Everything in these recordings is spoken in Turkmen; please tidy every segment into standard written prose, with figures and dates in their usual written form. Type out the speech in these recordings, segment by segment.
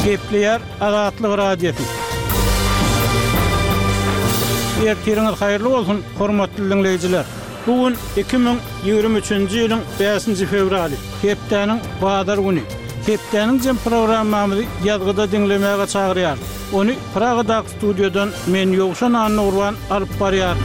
Gepleyer Azatlyk Radiosu. Ertiriniz hayırlı olsun, hormatly dinleyijiler. Bugün 2023-nji ýylyň 5-nji fevraly, hepdeniň bazar güni. Hepdeniň jem programmamyzy ýazgyda dinlemäge çagyrýar. Onu Praga'da studiodan men Ýogşan Annurwan alyp barýar.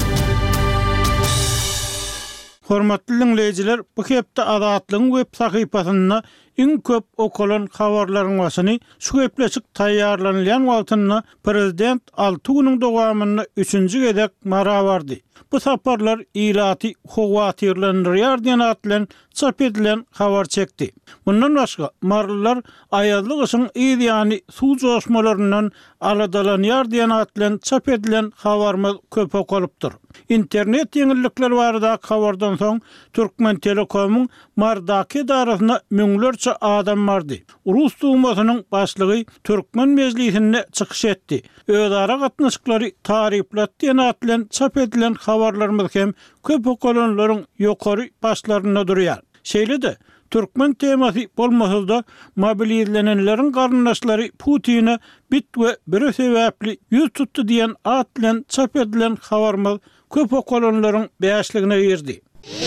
Hormatly dinleyijiler, bu hepde Azatlyň web sahypasyna iň köp okulan habarlaryň başyny şu gepleşik taýýarlanýan wagtyna prezident 6 güniň dowamyny 3-nji gezek mara bardy. Bu saparlar ilaty howatirlendirýär diýen atlan çap edilen habar çekdi. Bundan başga marlar aýazlyk üçin ýa-ni suw joşmalaryndan aladalanýar diýen atlan çap edilen habarmy köp okulypdyr. İnternet ýeňillikleri barada habardan soň Türkmen Telekom'un Mardaky darasyna müňlerçe adam bardy. Rus dumasynyň başlygy Türkmen mejlisine çykyş etdi. Özara gatnaşyklary tariflatdy diýen atlan çap edilen habarlarymyz hem köp okulanlaryň ýokary başlaryna durýar. Şeýle-de Türkmen temasy bolmasa da mobilizlenenleriň garnaşlary Putin'e bit we bir sebäpli ýüz tutdy diýen atlan çap edilen habarymyz köp okulanlaryň beýasligine girdi.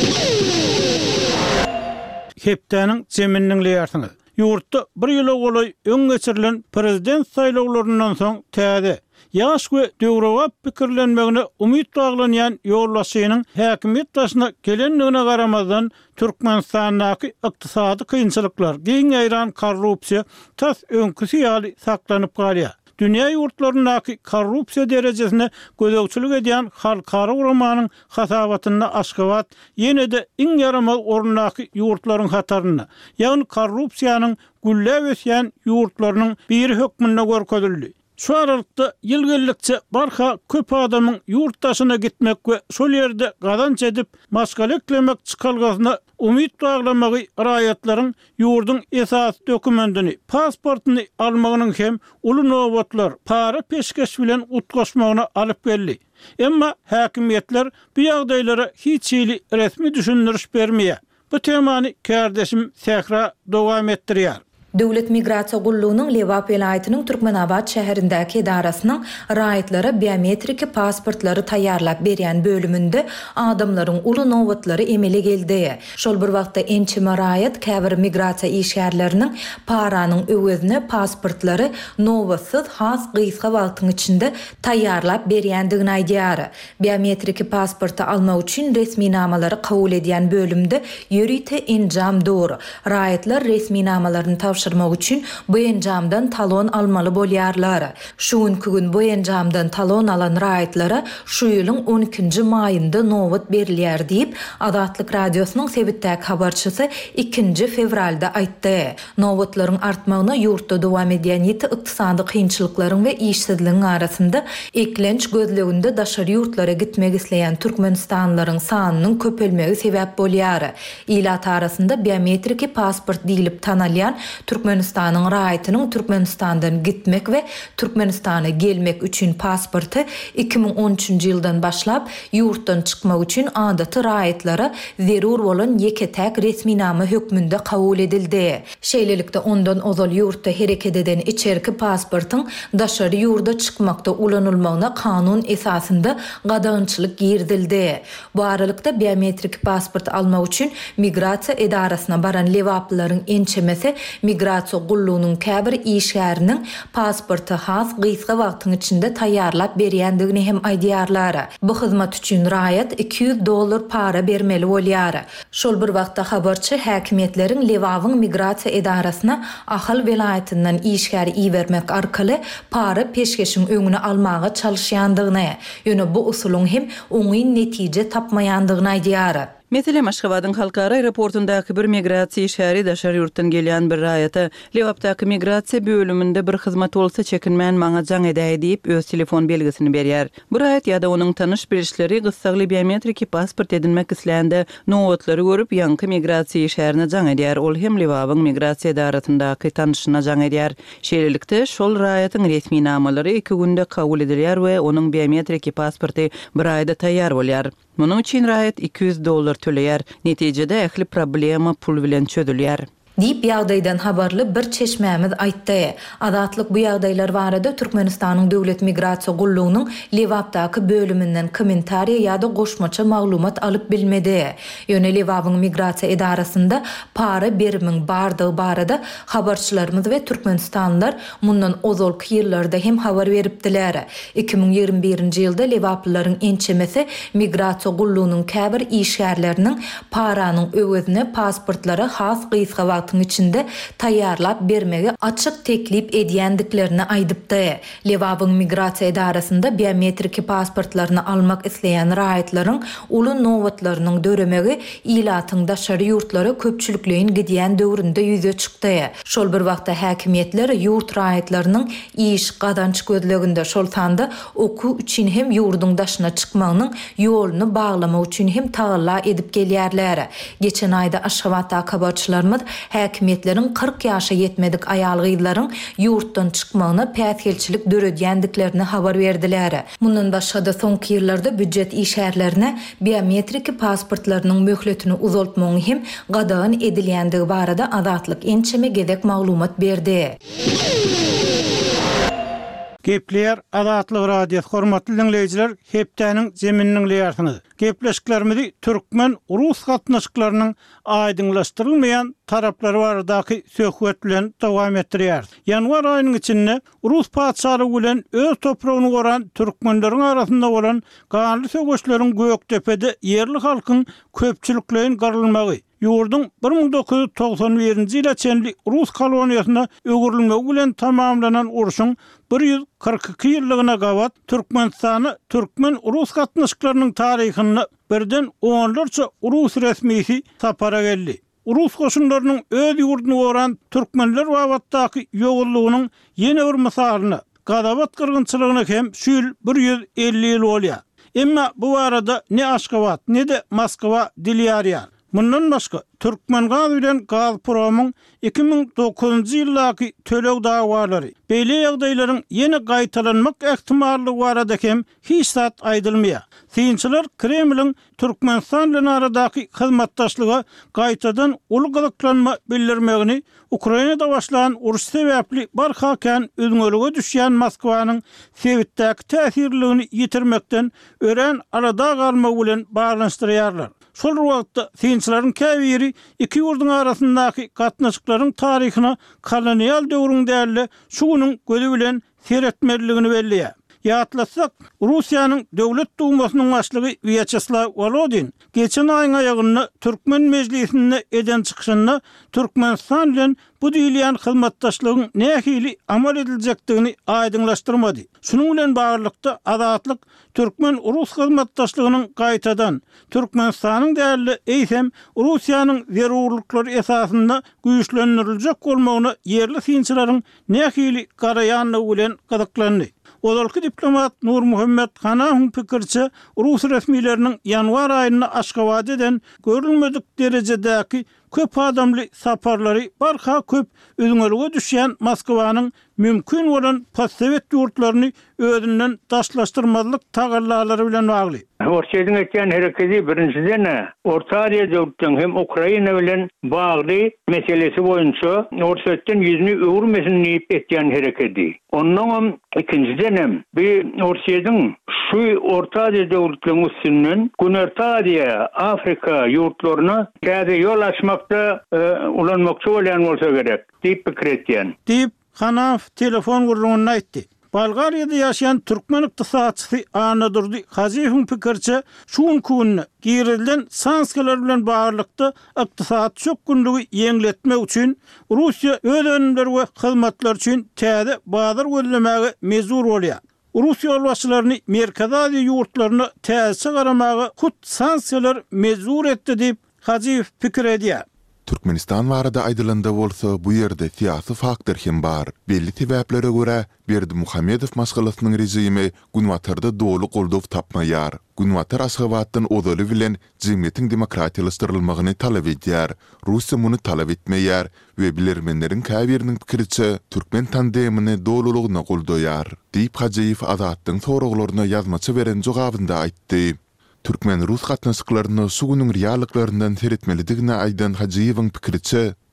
Hepdeniň jeminiň leýärsiňiz. Ýurtda bir ýyla golay öň geçirilen prezident saýlawlaryndan soň täze ýaş we döwrewap pikirlenmegine umyt baglanýan ýolbaşçynyň häkimiýet başyna gelenligine garamazdan Türkmenistanyň ykdysady kynçylyklar, giň ýaýran korrupsiýa tas öňküsi ýaly saklanyp galýar. Dünya ýurtlarynyň korrupsiýa derejesine gözegçilik edýän halkara uramanyň hasabatyna Aşgabat ýene-de iň ýaramaz orundaky ýurtlaryň hataryna, ýagny korrupsiýanyň güllep ösýän ýurtlarynyň biri hökmüne görkezildi. Şu aralykda ýylgylykça barha köp adamyň ýurtdaşyna gitmek we şol ýerde gazanç edip maşgaleklemek çykalgasyna umyt baglamagy raýatlaryň ýurdun esas dokumentini, pasportyny almagynyň hem uly nowatlar para peşkeş bilen utgaşmagyna alyp geldi. Emma häkimiýetler bu ýagdaýlara hiç ýyly resmi düşündiriş bermeýär. Bu temany kardeşim Sehra dowam etdirýär. Döwlet migrasiýa gullugynyň Lewap welaýatynyň Türkmenabad şäherindäki edarasynyň raýatlara biometrik pasportlary taýýarlap berýän bölüminde adamlaryň uly nowatlary emele geldi. Şol bir wagtda ençime raýat käbir migrasiýa işgärleriniň paranyň öwezine pasportlary nowatsız has gysga wagtyň içinde taýýarlap berýändigini aýdýar. Biometrik pasporty almak üçin resmi namalary kabul edýän bölümde ýörite enjam dor. Raýatlar resmi namalaryny şırmak üçün bu enjamdan talon almalı bolýarlar. Şu gün bu enjamdan talon alan raýatlara şu ýylyň 12-nji maýynda nowat berilýär diýip Azatlyk radiosynyň sebitdäki habarçysy 2-nji fevralda aýtdy. Nowatlaryň artmagyna ýurtda dowam edýän ýeti ykdysady kynçylyklaryň we işsizligiň arasynda eklenç gözleginde daşary ýurtlara gitmek isleýän türkmenistanlylaryň sanynyň köpelmegi sebäp bolýar. Ilat arasynda biometrik pasport diýilip tanalýan Türkmenistanyň raýatynyň Türkmenistandan gitmek we Türkmenistana gelmek üçin pasporty 2013-nji ýyldan başlap ýurtdan çykmak üçin adaty raýatlara zerur bolan ýeketäk resmi nama hökmünde kabul edildi. Şeýlelikde ondan ozal ýurtda hereket eden içerki pasportyň daşary ýurda çykmakda ulanylmagyna kanun esasynda gadagynçylyk girdildi. Bu aralykda biometrik pasport almak üçin migrasiýa edarasyna baran lewaplaryň ençemesi migrasiýa gullugynyň käbir işgäriniň pasporty has gysga wagtyň içinde taýýarlap berýändigini hem aýdýarlar. Bu hyzmat üçin raýat $200 para bermeli bolýar. Şol bir wagtda habarçy häkimiýetleriň Lewawyň migrasiýa edarasyna Ahal welaýatynyň işgäri iýermek arkaly para peşkeşiň öňüne almaga çalyşýandygyny, ýöne bu usulyň hem oňy netije tapmaýandygyny aýdýar. Meselem Aşgabatyň halkara aeroportundaky bir migrasiýa şäheri daşary ýurtdan gelýän bir raýata Lewapdaky migrasiýa bölüminde bir hyzmat bolsa çekinmän maňa jaň edäýi diýip öz telefon belgisini berýär. Bu raýat ýa-da onuň tanyş bilişleri gysgaly biometrik pasport edinmek isleýände nowatlary görüp ýanky migrasiýa şäherine jaň edýär. Ol hem Lewawyň migrasiýa edarasyndaky tanyşyna jaň edýär. Şeýlelikde şol raýatyň resmi namalary 2 günde kabul edilýär we onuň biometrik pasporty bir aýda taýýar bolýar. Munyň üçin raýat $200 töleýär. Netijede ähli problema pul bilen çözülýär. Diýip ýagdaýdan habarly bir çeşmämiz aýtdy. Adatlyk bu ýagdaýlar barada Türkmenistanyň döwlet migrasiýa gullugynyň Lewapdaky bölümünden kommentariýa ýa-da goşmaça maglumat alyp bilmedi. Ýöne Lewabyň migrasiýa edarasynda para berimiň bardygy barada habarçylarymyz we türkmenistanlylar mundan ozalky ýyllarda hem habar beripdiler. 2021-nji ýylda Lewaplylaryň ençemesi migrasiýa gullugynyň käbir işgärleriniň paranyň öwezine pasportlara has gysga içinde taýýarlap bermegi açyk teklip edýändiklerini aýdypdy. Lewabyň migrasiýa edarasynda biometrik pasportlaryny almak isleýän raýatlaryň uly nowatlarynyň döremegi ilatyň daşary ýurtlara köpçülikleýin gidýän döwründe ýüze çykdy. Şol bir wagtda häkimetler ýurt raýatlarynyň iş gadanç gözleginde şol tanda oku üçin hem ýurduň daşyna çykmagynyň ýoluny baglamak üçin hem taýýarla edip gelýärler. Geçen aýda Aşgabatda habarçylarymyz häkimetleriň 40 ýaşa ýetmedik aýal gyzlaryň ýurtdan çykmagyna päsgelçilik döredýändiklerini habar berdiler. Mundan başga da soňky ýyllarda büdjet işgärlerine biometrik pasportlarynyň möhletini uzaltmagy hem gadagan edilýändigi barada adatlyk ençeme gedek maglumat berdi. Gepler Adatlyk radio hormatly dinleyijiler, hepdäniň zemininiň ýartyny. Gepleşiklerimizi türkmen urus gatnaşyklarynyň aýdyňlaşdyrylmaýan taraplary baradaky söhbet bilen dowam etdirýär. Ýanwar aýynyň içinde urus padşalygy bilen öz topragyny goran türkmenleriň arasynda bolan ganly söýüşleriň Göktepede yerli halkyň köpçülikleýin garylmagy, ýurdun 1991-nji ýyla çenli Rus koloniýasyna öwürilmegi bilen tamamlanan uruşyň 142 ýyllygyna gawat Türkmenistany türkmen urus gatnaşyklarynyň taryhyny birden onlarça urus resmisi tapara geldi. Urus goşunlarynyň öz ýurduna goran türkmenler wagtdaky ýogullugynyň ýene bir misalyny Gadabat kırgınçylygyna hem şül 150 ýyl bolýar. Emma bu arada ne Aşgabat ne de Moskwa dilýärýär. Mundan başga Türkmen gaz bilen Gazpromyň 2009-njy ýyldaky töleg dawalary, beýle ýagdaýlaryň ýene gaýtalanmak ähtimallygy barada hem hiç zat aýdylmaýar. Synçylar Kremliň Türkmenistan bilen aradaky hyzmatdaşlyga gaýtadan uly gyzyklanma bildirmegini, Ukrainada başlanan uruş sebäpli barhakan özüňelige düşýän Moskwanyň Sewitdäki täsirligini ýitirmekden ören arada galmagy bilen baglanşdyrýarlar. Şol wagtda synçylaryň käbiri iki ýurduň arasyndaky gatnaşyklaryň taryhyna kolonial döwrüň däli şunyň gözü bilen seretmeligini belliýär. Ýatlasak, Russiýanyň döwlet dumasynyň başlygy Vyacheslav Volodin geçen aýyň aýagyny Türkmen mejlisine eden çykyşyna Türkmenistan bilen bu diýilýän hyzmatdaşlygyň nähili amal ediljekdigini aýdyňlaşdyrmady. Şunyň bilen baglykda adatlyk Türkmen urus hyzmatdaşlygynyň gaýtadan Türkmenistanyň däli eýsem Russiýanyň zerurlyklary esasynda güýçlendiriljek bolmagyna yerli synçylaryň nähili garaýanlygy bilen gyzyklandy. Olalky diplomat Nur Muhammed Hanahyň pikirçe Rus resmileriniň ýanwar aýyna Aşgabat eden görülmedik derejedäki köp adamly saparlary barha köp özüňelige düşýän Moskwanyň mümkin bolan postsovet ýurtlaryny özünden daşlaşdyrmazlyk tagallalary bilen bagly. Orçeýdiň etýän hereketi birinciden Orta Aziýa döwletleriniň hem Ukraina bilen bagly meselesi boýunça Orçeýden ýüzüni öwürmesin diýip etýän hereketi. Ondan ikinciden bir Orçeýdiň şu Orta Aziýa döwletleriniň üstünden Günorta Aziýa, Afrika ýurtlaryna käde ýol açmakda ulanmakçy bolýan bolsa gerek diýip pikir etýän. Diýip Hanav telefon gurulmagyny aýtdy. Bolgariýada ýaşaýan türkmen ykdysadçysy Anadurdy Haziýewiň pikirçe şuň kunny girilden sanksiýalar bilen baglykda ykdysat çökünligi ýeňletmek üçin Russiýa öz önümleri we hyzmatlar üçin täze bazar gözlemegi mezur bolýar. Rus ýolbaşçylaryny Merkez Aziýa ýurtlaryna täze garamagy hut sanksiýalar mezur etdi diýip Haziýew pikir edýär. Türkmenistan barada aýdylanda bolsa bu ýerde siýasy faktor hem bar. Belli sebäplere görä Berdimuhammedow maşgalasynyň rejimi Günwatarda dolu goldow tapmaýar. Günwatar Aşgabatdan odaly bilen jemgyýetiň demokratiýalaşdyrylmagyny talap edýär. Russiýa muny talap etmeýär we bilermenleriň käbiriniň pikirçe Türkmen tandemini dolulugyna goldaýar. Diýip Hajiýew Azatdyň soraglaryna ýazmaça beren jogabynda aýtdy. Türkmen Rus gatnaşyklaryny sugunyň reallyklарyndan seretmelidigine aýdan Hajiýewiň pikirçe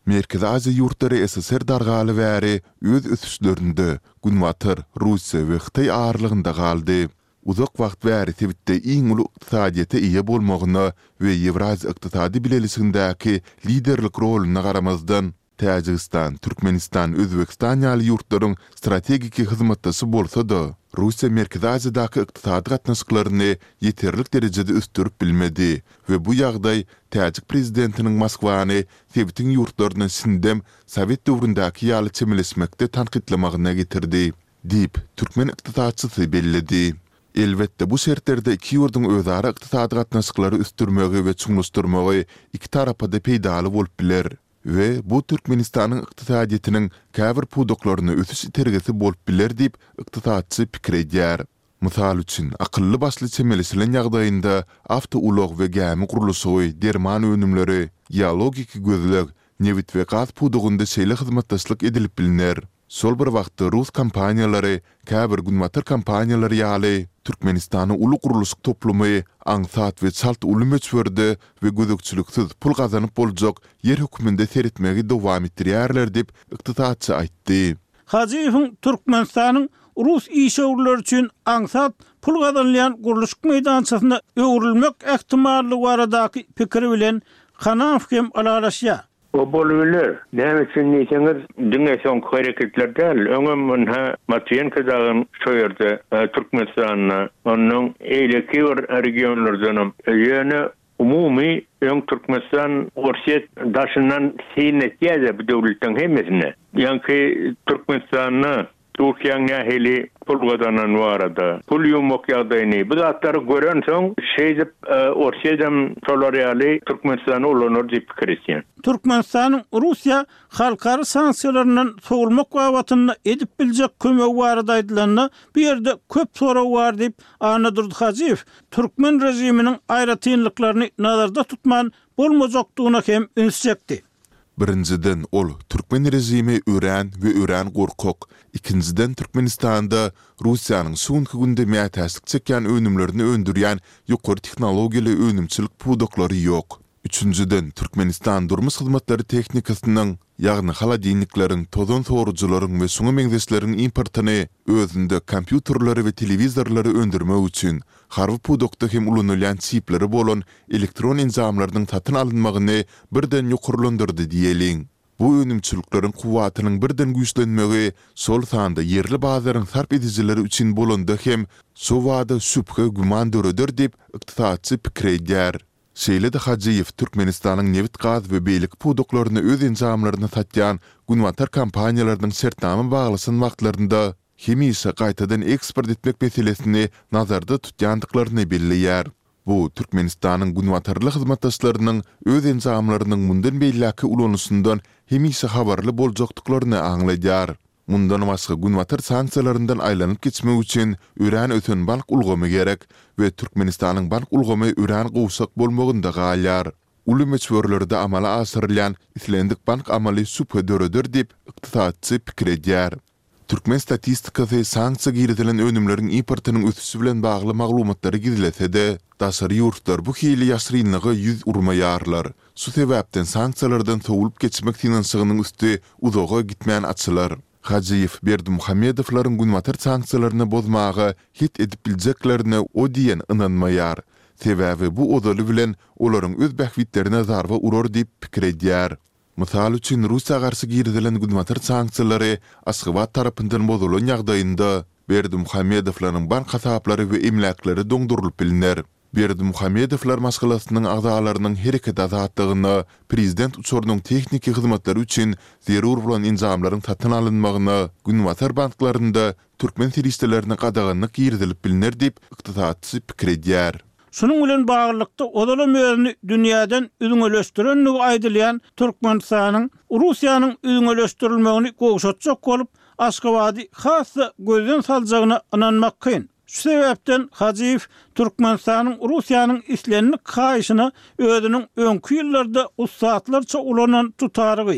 Merkezi Aziya ýurtları SSR dargaly bäri öz ösüşlerinde Gunwatar, Russiýa we Hytaý ağırlygynda galdy. Uzak wagt bäri Tibetde iň uly ykdysadyata ýa bolmagyna we Ewraziýa ykdysady bilelisindäki liderlik roluny garamazdan Täjikistan, Türkmenistan, Özbekistan ýaly ýurtlaryň strategik hyzmatdasy bolsa-da, Russiýa Merkezi Aziýadaky ykdysady gatnaşyklaryny ýeterlik derejede üstürüp bilmedi we bu ýagdaý Täjik prezidentiniň Moskwany Tibetiň ýurtlaryna sindem Sowet döwründaky ýaly çemilesmekde tanqidlamagyna getirdi, diýip türkmen ykdysadçysy bellidi. Elbetde bu şertlerde iki ýurduň özara ykdysady gatnaşyklary üstürmegi we çuňlaşdyrmagy iki tarapda peýdaly bolup biler. Ve bu Türkmenistanyň ykdysadyetiniň käbir pudoklaryny ösüş itergesi bolup biler diýip ykdysadçy pikir edýär. Mysal üçin, akylly başly çemilesilen ýagdaýynda awtoulog we gämi gurulşy, derman önümleri, ýa gözleg, newit we gaz pudogunda şeýle hyzmatdaşlyk edilip biliner. Sol bir wagtda Rus kompaniýalary, käbir Gunwatar kompaniýalary ýaly Türkmenistanyň uly gurulşyk toplumy aňsat we çalt uly möçberde we gözükçüliksiz pul gazanyp boljak yer höküminde seretmegi dowam etdirýärler diýip ykdysadçy aýtdy. Hajiýewiň Türkmenistanyň Rus işgörler üçin aňsat pul gazanlayan gurulşyk meýdançasyna öwrilmek ähtimallygy baradaky pikiri bilen Hanaf hem alalaşýar. O bolbiler. Näme üçin diýseniz, diňe soň hereketler däl. Öňem ha Matyenka dagyn şo ýerde Türkmenistanyna, onuň eýleki bir regionlardan ýöne umumy öň Türkmenistan Orsiýet daşyndan synetýär bu döwletten hemmesine. Ýa-ni Türkmenistanyna Türkiýanyň nähili pul gazanan barada. Pul ýumok ýagdaýyny bu zatlary gören soň şeýdip Orsiýadan Solariýaly Türkmenistany ulanır diýip pikir etýär. Türkmenistanyň Russiýa halkary sanksiýalaryndan sowulmak wawatyny edip biljek kömek barada aýdylanyna bir ýerde köp soraw bar diýip anadyrdy Hajiýew. Türkmen rejiminiň aýratynlyklaryny nazarda tutman bolmajakdygyna hem ünsjekdi. Birinciden ol Türkmen rejimi ören we ören gorkak. İkinciden Türkmenistanda Russiýanyň soňky günde täsir çeken önümlerini öndürýän ýokary tehnologiýaly önümçilik pudoklary ýok. Üçünciden Türkmenistan durmuş hyzmatlary teknikasynyň, ýagny haladinliklaryň, tozan sorucularyň we suňy meňzeşleriň importyny özünde kompýuterlary we telewizorlary öndürmek üçin harwy pudokda hem ulanylýan çipleri bolan elektron enzamlarynyň satyn alynmagyny birden ýokurlandyrdy diýeliň. Bu önümçilikleriň kuwatynyň birden güýçlenmegi sol sanda yerli bazaryň sarp edijileri üçin bolanda hem şo wada şüphe güman döredir diýip ykdysadçy pikir edýär. Şeýle-de Hajiýew Türkmenistanyň newit gaz we beýlik pudoklaryny öz enzamlaryna satýan Gunwatar kompaniýalarynyň şertnamy baglysyn wagtlarynda hemişe gaýtadan eksport etmek meselesini nazarda tutýandyklaryny belliýär. Bu Türkmenistanyň Gunwatarly hyzmatdaşlarynyň öz enzamlarynyň mundan beýleki ulanysyndan hemişe habarly boljakdyklaryny aňlaýar. Mundan başga Gunwatar sanksiýalaryndan aýlanyp geçmek üçin ören ötün bank ulgamy gerek we Türkmenistanyň bank ulgamy ören gowsak bolmagynda galýar. Uly meçwerlerde amala asyrylýan islendik bank amaly süpe döredir diýip ykdysadçy pikir edýär. Türkmen statistikasy sanksiýa girdilen önümleriň importynyň ösüşi bilen bagly maglumatlary gizlese-de, daşary ýurtlar bu hili ýaşrynlygy ýüz urmaýarlar. Şu sebäpden sanksiýalardan sowulup geçmek finansygynyň üstü uzaga gitmän açylar. Hajiýew Berdimuhamedowlaryň Gunwatar sanksiýalaryny bozmagy hit edip biljeklerini o diýen ynanmaýar. Sebäbi bu odaly bilen olaryň öz bähwitlerine zarba urar diýip pikir edýär. Mysal üçin Russiýa garşy girdilen Gunwatar sanksiýalary Aşgabat tarapyndan bozulan ýagdaýynda Berdimuhamedowlaryň bank hasaplary we emlakleri doňdurylyp biliner. Berdimuhamedowlar maşgalasynyň agzalarynyň hereket azatlygyna, prezident uçurunyň tekniki hyzmatlary üçin zerur bolan enzamlaryň satyn alynmagyna, Gunwatar banklaryna türkmen serişdelerine gadaganyk girdilip bilinir diýip ykdysadçy pikir edýär. Şunun bilen baglykda odaly mözni dünýäden üňeleşdirenligi aýdylýan Türkmenistanyň Russiýanyň üňeleşdirilmegini gowşatjak bolup Aşgabaty hassa gözden saljagyna inanmak kyn. Şu sebäpden Hajiýew Türkmenistanyň Russiýanyň islenlik haýyşyna özüniň öňkü ýyllarda ussatlarça ulanan tutarygy,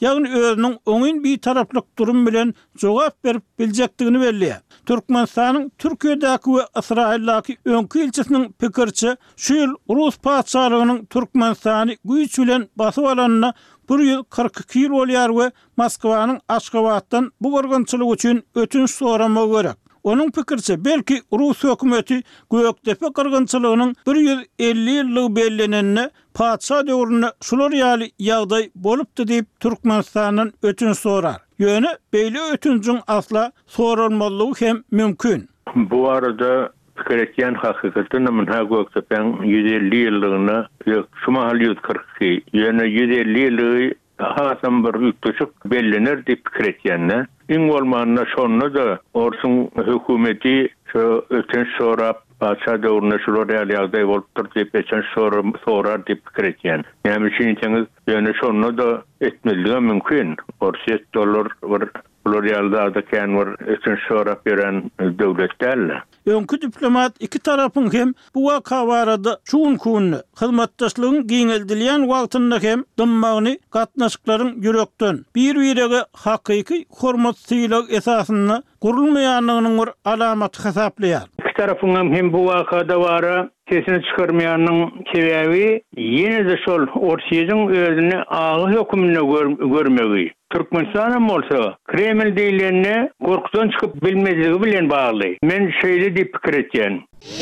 ýagny özüniň oňyn bir taraplyk durum bilen jogap berip biljekdigini belliýär. Türkmenistanyň Türkiýedäki we Israildaky öňkü elçisiniň pikirçe, şu ýyl Rus paçalygynyň Türkmenistany güýç bilen basyp alanyna 142 ýyl bolýar we Moskwanyň Aşgabatdan bu gorgunçylyk üçin ötünç soramak gerek. Onun pikirçe belki Rus hökümeti Göktepe kırgınçylygynyň 150 ýyllyk bellenenine paça döwrüne şular ýaly ýagdaý bolupdy diýip Türkmenistanyň ötünç sorar. Ýöne beýle ötünçiň asla sorulmalygy hem mümkin. Bu arada pikir etýän hakykatyn Münha Göktepeň 150 ýyllygyna şu mahal 142 ýöne 150 ýyllygy hasam bir ýükdeşik bellener diýip pikir etýänler. İň bolmanyna şonu da Orsun hökümeti şu ötünç sorap paça döwrüne şular ýaly ýagdaý bolupdyr diýip ötünç sorar diýip pikir etýän. Ýani şeýleňiz ýöne şonu da etmeligi mümkin. $7 bir bular ýalda da kän bir ötünç sorap beren döwletler. Öňkü diplomat iki tarapyň hem bu waka barada şuň kunny hyzmatdaşlygyň giňeldilýän wagtynda hem dymmagyny gatnaşyklaryň ýürekden bir-birege hakyky hormat syýlag esasyna gurulmaýanlygynyň bir alamaty hesaplaýar. İki tarapyň hem bu wakada bara sesini çıkarmayanın sebebi yine de şol Orsiýanyň özüni agy hökümine görmegi. Türkmenistan'ın bolsa Kreml diýilene gorkudan çıkıp bilmezligi bilen bagly. Men şeýle diýip pikir etýän.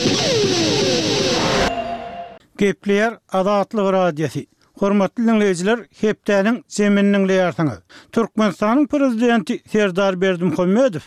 Gepler Adatlyk radiosi. Hormatly dinleýijiler, hepdäniň zemininiň leýarsyňy. Türkmenistanyň prezidenti Serdar Berdimuhammedow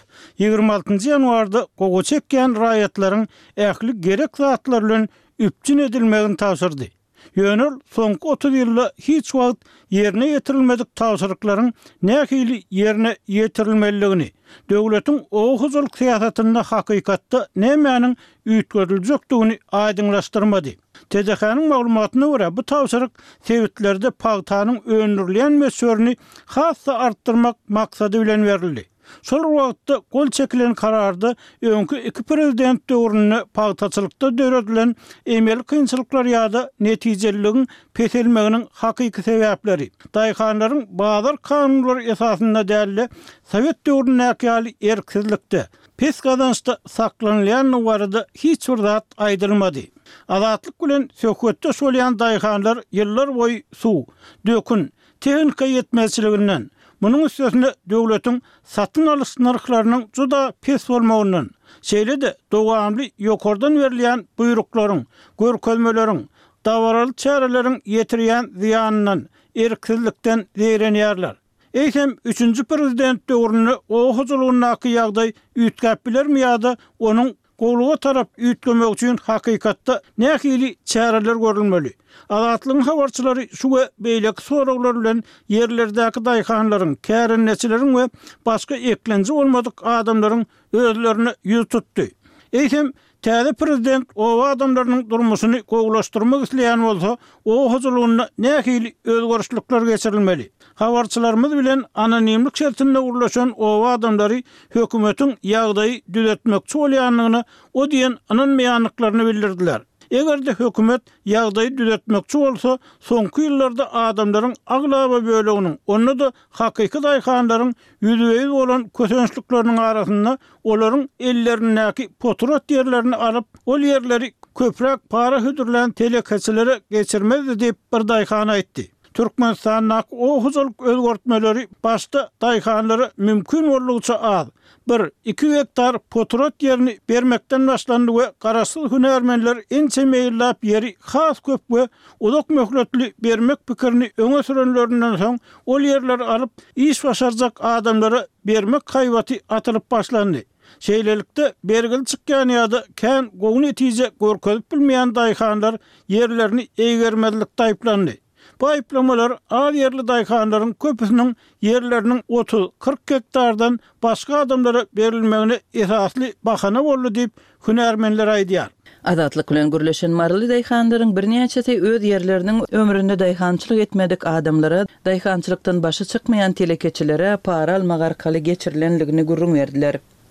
26 ýanwarda gowy çekýän raýatlaryň ähli gerek zatlar bilen üpçün edilmegini tapşyrdy. Ýöne soňky 30 ýylda hiç wagt ýerine ýetirilmedik tapşyryklaryň nähili ýerine ýetirilmeligini, döwletiň o huzulyk syýasatynda hakykatda nämäniň üýtgöriljekdigini aýdyňlaşdyrmady. TDH-nyň maglumatyna görä bu tapşyryk sewitlerde pagtanyň öňürleýän mesörüni hassa artdyrmak maksady bilen berildi. Şol wagtda gol çekilen kararda öňkü iki prezident döwrüne pagtaçylykda döredilen emel kynçylyklar ýa-da netijeliligin peselmeginiň hakyky sebäpleri, daýhanlaryň bazar kanunlar esasyna däli Sowet döwrüne ýaly erkizlikde, pes gazançda saklanýan barada hiç bir zat aýdylmady. Adatlyk bilen söhbetde şolýan daýhanlar ýyllar boýy suw, dökün, tehnika ýetmezçiliginden, munun üstesinde döwletiň satyn alyş narhlarynyň juda pes bolmagynyň, şeýle-de dowamly ýokardan berilýän buýruklaryň, görkezmeleriň, dawaraly çäreleriň ýetirýän ziýanynyň erkizlikden zeýrenýärler. Eýsem 3-nji prezident döwrüne o huzurlygynaky ýagdaý üýtgäp bilermi ýa-da onuň gowluga tarap üýtgemek üçin hakykatda nähili çäreler görülmeli. Adatlyň habarçylary şu we beýleki soraglar bilen ýerlerdäki daýhanlaryň, kärenneçileriň we başga eklenji bolmadyk adamlaryň özlerini ýüz tutdy. Eýsem täze prezident o adamlaryň durmuşyny gowlaşdyrmak isleýän bolsa, o huzurlygyna nähili özgörüşlikler geçirilmeli. Habarçylarymyz bilen anonimlik şertinde ulaşan o adamlary hökümetiň ýagdaýy düzeltmekçi bolýanlygyny o diýen anonymlyklaryny bildirdiler. Egerde hökümet ýagdaýy düzeltmekçi bolsa, soňky ýyllarda adamlaryň aglaba böleginiň, onda da hakyky daýhanlaryň ýüzüňiz bolan kösençlikleriniň arasynda olaryň ellerindäki poturat ýerlerini alyp, ol ýerleri köprek para hüdürlän telekeçilere geçirmezdi diýip bir daýhan aýtdy. Türkmenistanyň o huzulyk özgörtmeleri başda daýhanlary mümkin bolugça az. 1-2 hektar poturat ýerini bermekden başlandy we garaşsyl hünärmenler ençe meýillap ýeri has köp we uzak möhletli bermek pikirini öňe sürenlerinden soň ol ýerleri alyp iş başarjak adamlara bermek haýwaty atylyp başlandy. Şeýlelikde bergil çykýan ýa-da kän gowy netije görkezip bilmeýän daýhanlar ýerlerini eýgermezlikde aýplandy. Bu aýplamalar az ýerli daýhanlaryň köpüsiniň ýerleriniň 30-40 hektardan başga adamlara berilmegine esasly bahana boldy diýip hünärmenler aýdýar. Adatlyk bilen gürleşen marly daýhanlaryň birnäçe öz ýerleriniň ömründe daýhançylyk etmedik adamlara, daýhançylykdan başy çykmaýan telekeçilere para almak arkaly geçirilenligini gurrun berdiler.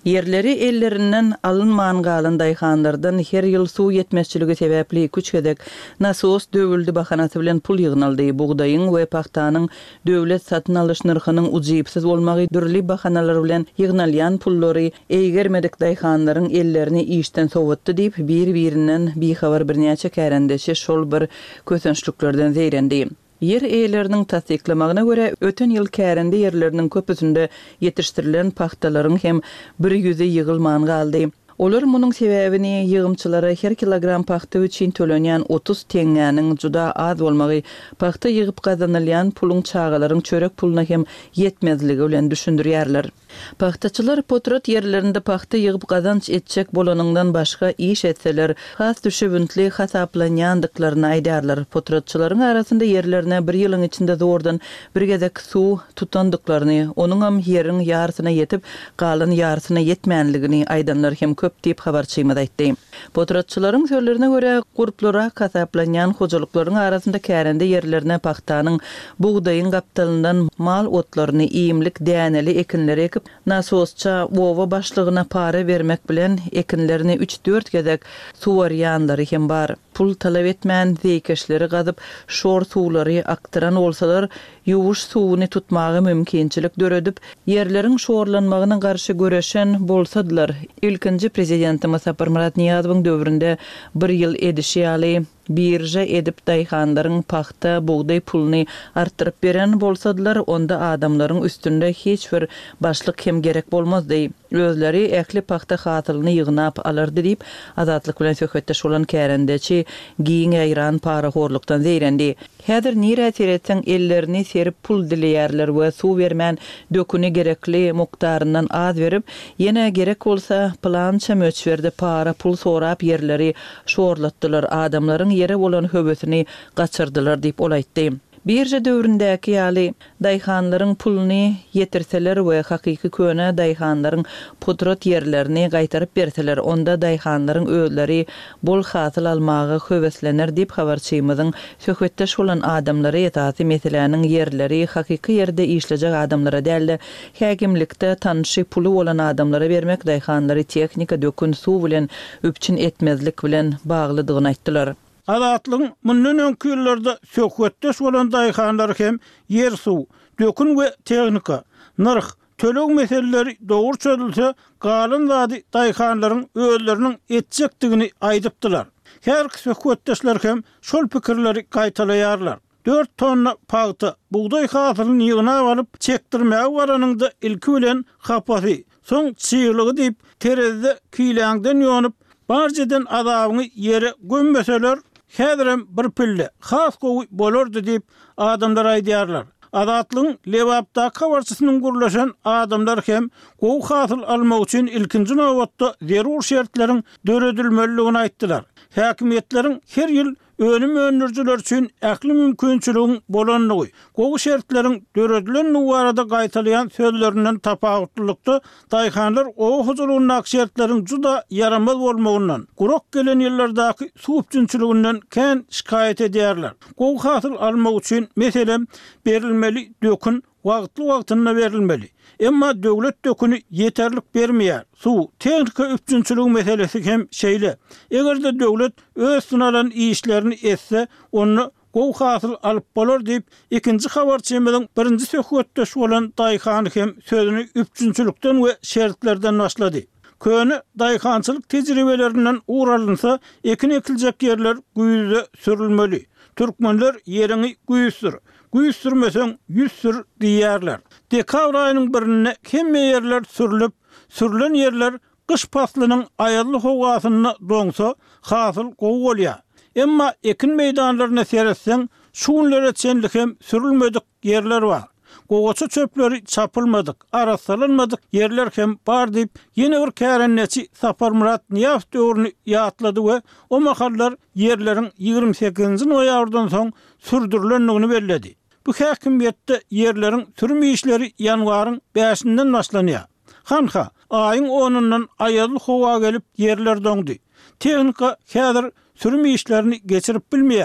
Yerleri ellerinden alınman galan dayhanlardan her yıl su yetmezçiligi sebäpli küçgedek nasos döwüldi bahanasy bilen pul ýygnaldy. Buğdaýyň we paxtanyň döwlet satyn alyş narhynyň ujypsyz bolmagy dürli bahanalar bilen ýygnalýan pullary eýgermedik dayhanlaryň ellerini işden sowatdy diýip bir-birinden bihabar birnäçe kärendeşi şol bir kösençliklerden zeýrendi. Yer eýleriniň tasdiklamagyna görä öten ýyl kärende ýerleriniň köpüsinde ýetişdirilen paxtalaryň hem bir ýüze ýygylman galdy. Olar munyň sebäbini ýygymçylara her kilogram paxta üçin tölenýän 30 teňäniň juda az bolmagy, paxta ýygyp gazanylýan puluň çağalaryň çörek puluna hem ýetmezligi bilen düşündirýärler. Paxtaçylar potrat yerlerinde paxta ýygyp gazanç etjek bolanyňdan başga iş etseler, has düşübüntli hasaplanýandyklaryny aýdarlar. Potratçylaryň arasynda yerlerine bir ýylyň içinde zordan bir gezek su tutandyklaryny, onuň hem ýeriň ýarsyna ýetip, galan ýarsyna ýetmänligini aýdanlar hem köp diýip habarçymyz aýtdy. Potratçylaryň sözlerine görä, guruplara hasaplanýan hojalyklaryň arasynda kärende yerlerine paxtanyň, buğdaýyň gapdalyndan mal otlaryny iýimlik däneli ekinleri ekip, nasosça owa başlygyna para bermek bilen ekinlerini 3-4 gezek suwarýanlary hem bar. Pul talap etmän zeýkeşleri gazyp, şor suwlary aktyran bolsalar, ýuwuş suwuny tutmagy mümkinçilik döredip, yerleriň şorlanmagyna garşy göreşen bolsadylar. Ilkinji prezidentimiz Saparmurat Niýazowyň döwründe bir ýyl edişýäli birja edip daýhanlaryň paxta, buğday puluny artdyryp beren bolsadylar, onda adamlaryň üstünde hiç bir başlyk hem gerek bolmazdy. Özleri ähli paxta hatylyny ýygnap alardy diýip azatlyk bilen söhbetdeş bolan kärendeçi giň aýran para horlukdan zeýrendi. Häzir nire teretsen ellerini serip pul dilýärler we suw bermän döküni gerekli mukdaryndan az berip, ýene gerek bolsa plança möçberde para pul sorap yerleri şorlatdylar, adamlaryň yere bolan höbesini gaçyrdylar diýip olaýtdy. Birje döwründäki ýaly daýhanlaryň puluny ýetirseler we hakyky köne daýhanlaryň potrat ýerlerini gaýtaryp berseler, onda daýhanlaryň özleri bol hasyl almagy höweslener diýip habarçymyzyň söhbetdeş bolan adamlary ýetasy meseleniň ýerleri hakyky ýerde işlejek adamlara däl, häkimlikde tanşy pulu bolan adamlara bermek daýhanlary tehnika dökün suw bilen üpçün etmezlik bilen baglydygyny aýtdylar. Azatlyň mundan öňki ýyllarda söhbetdeş bolan daýhanlar hem yer suw, dökün we tehnika, narh, töleg meseleleri dogry çözülse, galan zady daýhanlaryň özleriniň etjekdigini aýdypdylar. Her söhbetdeşler hem şol pikirleri gaýtalaýarlar. 4 tonna paxta, buğday hasylyny ýygnap alyp çekdirmäge baranyňda ilki bilen hapasy, soň çyýlygy diýip terezde kiýläňden ýonyp, barjadan adabyny ýere gömmeseler, häzirem bir pille has gowy bolardy diýip adamlar aýdýarlar. Azatlyň lewapda kawarçysynyň gurlaşan adamlar hem gowy hasyl almak üçin ilkinji nowatda zerur şertleriň döredilmeligini aýtdylar. Häkimetleriň her ýyl önüm öndürjüler üçin ähli mümkinçiligiň bolanlygy, gowy şertleriň döredilen nuwarada gaýtalýan sözlerinden tapawutlykda daýhanlar o huzurun şertleriň juda yaramaz bolmagyndan, gurok gelen ýyllardaky suwupçynçylygynyň kän şikaýet edýärler. Gowy hasyl almak üçin meselem berilmeli dökün wagtly berilmeli. Emma döwlet dökünü ýeterlik bermeýär. Suw, tehnika üpçünçüligi meselesi hem şeýle. Egerde döwlet öz sunalan işlerini etse, onu gowy hasyl alyp bolar diýip ikinji habarçymyzyň birinji söhbetdeş bolan daýhan hem sözüni üpçünçülikden we şertlerden başlady. Köne daýhançylyk tejribelerinden uğralynsa, ekin ekiljek ýerler güýüzde sürülmeli. Türkmenler yerini güýüzsür. Güýüzsürmeseň ýüzsür diýärler. Dekabr aýynyň birinde hemme ýerler sürülip, sürülen ýerler kış faslynyň aýaly howasyna doňsa, hasyl gowy bolýar. Emma ekin meýdanlaryna seretseň, şuňlara çenlik hem sürülmedik ýerler bar. Gowaça çöpleri çapylmadyk, arasalanmadyk ýerler hem bar diýip ýene bir kärenneçi Saparmurat Niýazow döwrüni ýatlady we o mahallar ýerleriň 28-nji noýabrdan soň sürdürilenligini bellädi. Bu häkimiýetde ýerleriň sürüm işleri ýanwaryň 5-inden başlanýar. Hanha, aýyň 10-ndan aýaly howa gelip ýerler doňdy. Tehnika häzir sürüm işlerini geçirip bilmeýär.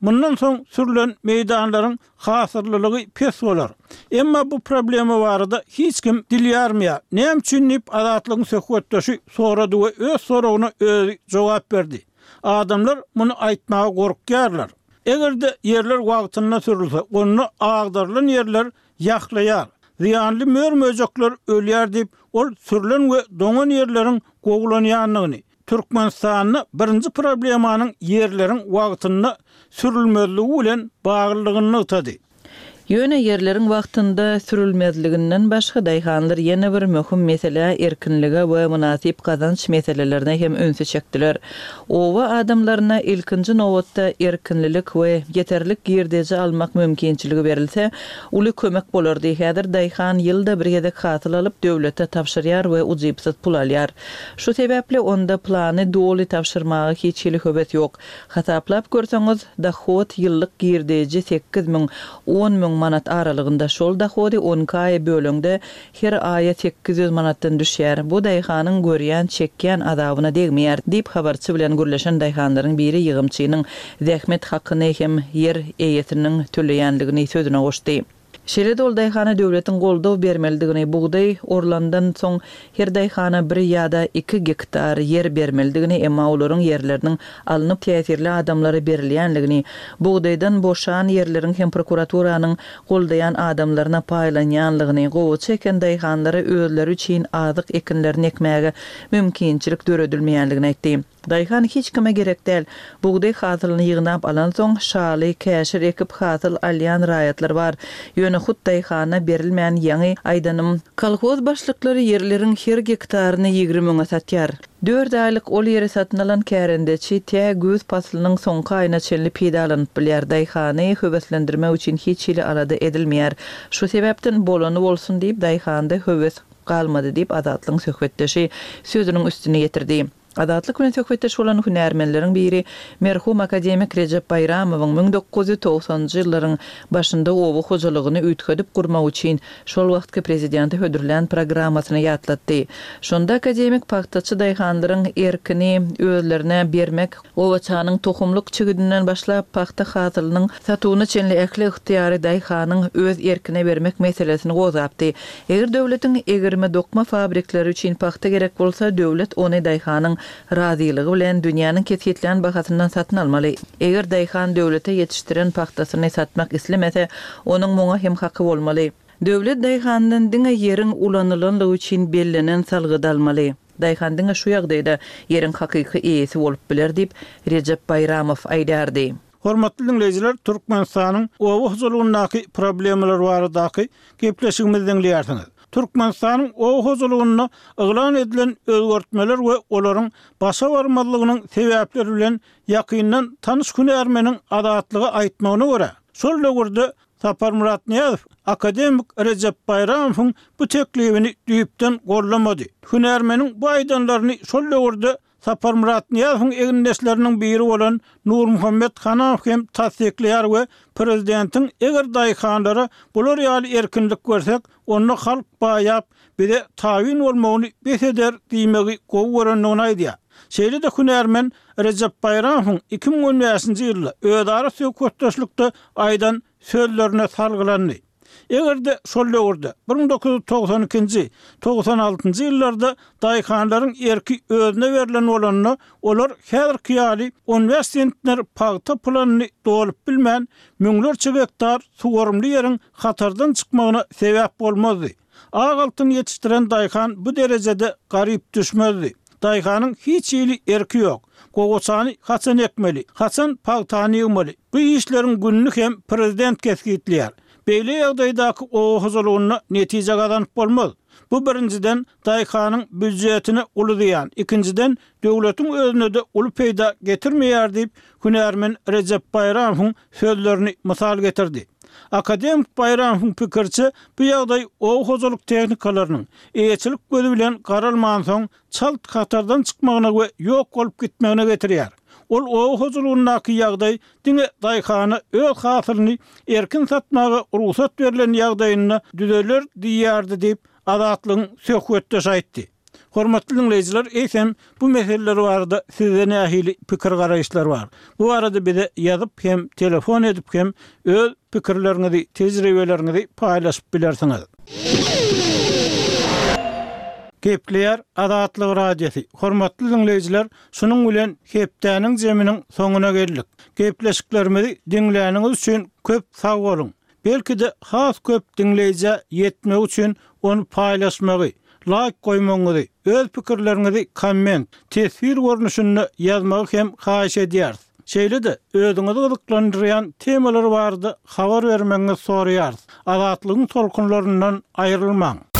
Mundan soň sürülen meýdanlaryň hasyrlylygy pes bolar. Emma bu problemi barada hiç kim dilýärmiýär. Näme üçin nip adatlygyň söhbetdeşi sorady we öz soragyna özü jogap berdi. Adamlar muny aýtmaga gorkýarlar. Egerde yerler wagtyna sürülse, onu agdarlan yerler ýaklaýar. Ziyanly mörmöjekler ölýär diýip ol sürülen we doňan yerleriň gowulanýanlygyny, Türkmenistanyň birinji problemanyň yerleriň wagtyna sürülmezligi bilen baglylygyny ýetdi. Ýöne yerlerin wagtynda sürülmezliginden başga daýhanlar ýene bir möhüm mesele erkinlige we münasip kazanç meselelerine hem öňse çekdiler. Owa adamlaryna ilkinji nowatda erkinlik we yeterlik girdeji almak mümkinçiligi berilse, uly kömek bolardy. Häzir daýhan ýylda bir gezek hasyl alyp döwlete tapşyrýar we ujypsyz pul alýar. Şu sebäpli onda plany doly tapşyrmagy hiç hili höbet ýok. Hasaplap görseňiz, dahot ýyllyk girdeji 8.000 10.000 manat aralygynda şol dahody 10 ay bölüňde her aýa 800 manatdan düşýär. Bu daýhanyň görýän, çekýän azabyna degmeýär diýip habarçy bilen gürleşen daýhanlaryň biri ýygymçynyň zähmet hakyny hem yer eýetiniň töleýänligini sözüne goşdy. Şeýle dol daýhana döwletiň goldaw bermelidigini, buğday orlandan soň her daýhana 1 ýa-da 2 hektar yer bermelidigini, emma olaryň yerleriniň alınıp täsirli adamlara berilýänligini, buğdaydan boşan yerleriň hem prokuraturynyň goldaýan adamlaryna paýlanýanlygyny, gowy çeken daýhanlara özleri üçin azyk ekinlerini ekmäge mümkinçilik döredilmeýänligini aýtdy. Daýhan hiç kime gerek däl. Buğday hasylyny ýygnap alan soň şaly, käşir ekip hasyl alýan raýatlar bar. Ýöne hut daýhana berilmeýän ýaňy aýdanym kolhoz başlyklary yerleriň her hektaryny 20 000 satýar. 4 aýlyk ol ýeri satyn alan kärendeçi tä göz paslynyň soňky aýyna çenli peýdalanyp bilýär. Daýhany höweslendirme üçin hiç hili arada edilmeýär. Şu sebäpden bolany bolsun diýip daýhanda höwes galmady diýip adatlyň söhbetdeşi sözüniň üstüne getirdi. Adatlyk bilen söhbetdeş bolan hünärmenleriň biri merhum akademik Recep Bayramowyň 1990-njy ýyllaryň başynda owa hojalygyny üýtgedip gurmak üçin şol wagtky prezidenti hödürlän programmasyny ýatlatdy. Şonda akademik paxtaçy daýhanlaryň erkini özlerine bermek, owaçanyň tohumluk çygydynyň başlap paxta hasylynyň satywyny çenli ekli ıhtiýary daýhanyň öz erkine bermek meselesini gozapdy. Eger döwletiň egirme dokma fabrikleri üçin paxta gerek bolsa, döwlet ony daýhanyň razylygy bilen dünýäniň kesgitlen bahasyndan satyn almaly. Eger daýhan döwlete ýetişdiren paxtasyny satmak islemese, onuň muňa hem haky bolmaly. Döwlet daýhandan diňe ýeriň ulanylanylygy üçin bellenen salgydy almaly. Daýhan diňe şu ýagdaýda ýeriň hakyky eýesi bolup biler diýip Recep Bayramow aýdardy. Hormatly dinleyijiler, Türkmenistanyň owa huzurlygyndaky problemler baradaky gepleşigimizi dinleýärsiňiz. Türkmenistanyň owa huzurlygyna yglan edilen özgertmeler we olaryň başa barmalygynyň sebäpleri bilen ýakyndan tanyş hünärmeniň adatlygy aýtmagyna görä, şol döwürde Sapar Murat Niýazow akademik Recep Bayramowyň bu teklifini düýüpden gollamady. Hünärmeniň bu aýdanlaryny şol döwürde Sapar Murat Niýazowyň egindeşleriniň biri bolan Nur Muhammed Hanaw hem tasdikleýär we prezidentiň eger daýhanlara bular ýaly erkinlik görsek, onu halk baýap bire tawin bolmagyny beseder diýmegi gowy görenligini aýdýar. Şeýle-de hünärmen Recep Bayramowyň 2015-nji ýylda öýdara söhbetdeşlikde aýdan sözlerine salgylandy. Egerde şol döwürde 1992-nji 96-njy ýyllarda daýhanlaryň erki özüne berilen bolanyny olar häzirki ýaly universitetler paýta planyny dolup bilmän müňlerçe hektar suwarymly ýeriň hatardan çykmagyna sebäp bolmazdy. Agaltyn ýetişdiren daýhan bu derejede garyp düşmezdi. Daýhanyň hiç ýyly erki ýok. Gogoçany haçan ekmeli, haçan paýtany ýygmaly. Bu işleriň günlük hem prezident kesgitleýär. Beýle ýagdaýdaky owa huzurlygyna netije gazanyp bolmaz. Bu birinciden daýhanyň büdjetini uludaýan, ikinciden döwletiň özüne de uly peýda getirmeýär diýip hünärmen Recep Bayramowyň sözlerini mysal getirdi. Akademik Bayramowyň pikirçi, bu ýagdaý owa huzurlyk tehnikalarynyň eýetçilik gözü bilen garalman soň çalt hatardan çykmagyna we ýok bolup gitmegine getirýär. Ol owa huzurlygyndaky ýagdaý diňe daýhany öz hasylyny erkin satmagy ruhsat berilen ýagdaýyna düzeler diýýärdi diýip adatlyň söhbetdeşi aýtdy. Hormatly dinleyijiler, eýsem bu meseleler barada sizde nähili pikir garaýşlar bar. Bu arada bize ýazyp hem telefon edip hem öz pikirleriňizi, tejribeleriňizi paýlaşyp bilersiňiz. Gepleýär Azatlyk radiosu. Hormatly dinleyijiler, şunuň bilen hepdäniň jeminiň soňuna geldik. Gepleşiklerimizi dinläniňiz üçin köp sag bolun. Belki de has köp dinleýije ýetmek üçin onu paýlaşmagy, like goýmagy, öz pikirlerinizi komment, tesir görnüşünde ýazmagy hem haýyş edýäris. Şeýle-de özüňizi gyzyklandyrýan temalar bardy, habar bermeňizi soraýarys. Azatlygyň tolkunlaryndan aýrylmaň.